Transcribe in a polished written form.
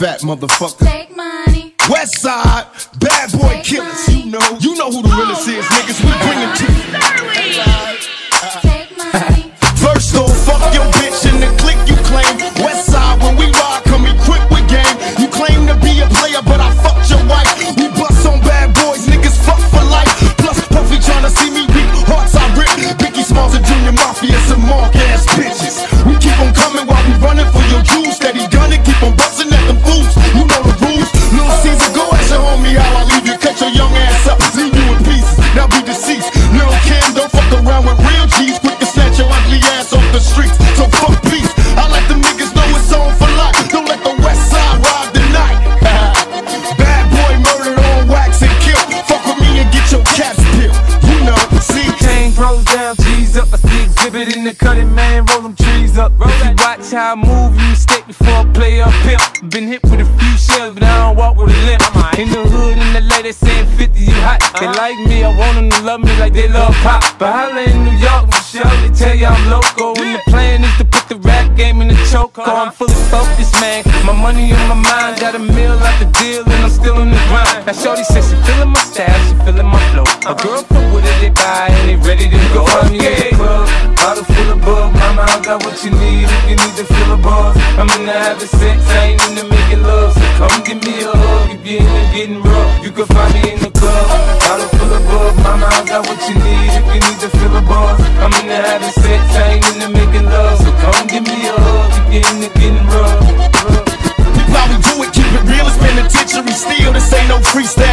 fat motherfucker. Take money. West Side, bad boy killers. You know who the realest is, niggas. We bring it to you. Take money. First off, fuck your bitch in the clique you claim. West Side, when we ride, come equipped with game. You claim to be a player, but I fucked your wife. We bust on bad boys, niggas fuck for life. Plus, Puffy tryna see me weak, hearts I rip. Biggie Smalls and Junior Mafia, some mark ass bitches. We keep on coming while we running for your jewels. Steady gunning, keep on busting at them fools. You know the rules. Little Caesar, go ask your homie how I leave you. Cut your young ass up, leave you in pieces. Now be deceased. Little Kim, don't fuck around with real G's. Quick to snatch your ugly ass off the streets. So fuck peace. I let the niggas know it's on for life. Don't let the West Side ride the night. Bad boy murdered on wax and killed. Fuck with me and get your caps peeled. You know, see. Chain pros down, G's up. I see exhibit in the cutting, man. Roll them trees up. If you watch how I move, you mistake before I play up pimp. Been hit with a few shells, but I don't walk with a limp. In the hood, in the lady saying 50, you hot. They like me, I want them to love me like they love pop. But holla in New York, for sure, they tell you I'm loco. And the plan is to put the rap game in the choke. I'm fully focused, man. My money on my mind, got a meal out the deal, and I'm still on the grind. Now shorty says she feeling my style, she feeling my flow. A girl from Wooded, they buy, and they ready to go. I'm in the club, bottle full of bug. Mama, I got what you need if you need to feel a buzz. I'm in the having sex, I ain't into making love. So come give me a hug if you're into getting rough. You can find me in the club, bottle full of bug. Mama, I got what you need if you need to feel a buzz. I'm in the having sex, I ain't into making love. So come give me a hug if you're into getting rough. How we do it, keep it real, it's penitentiary steel. This ain't no freestyle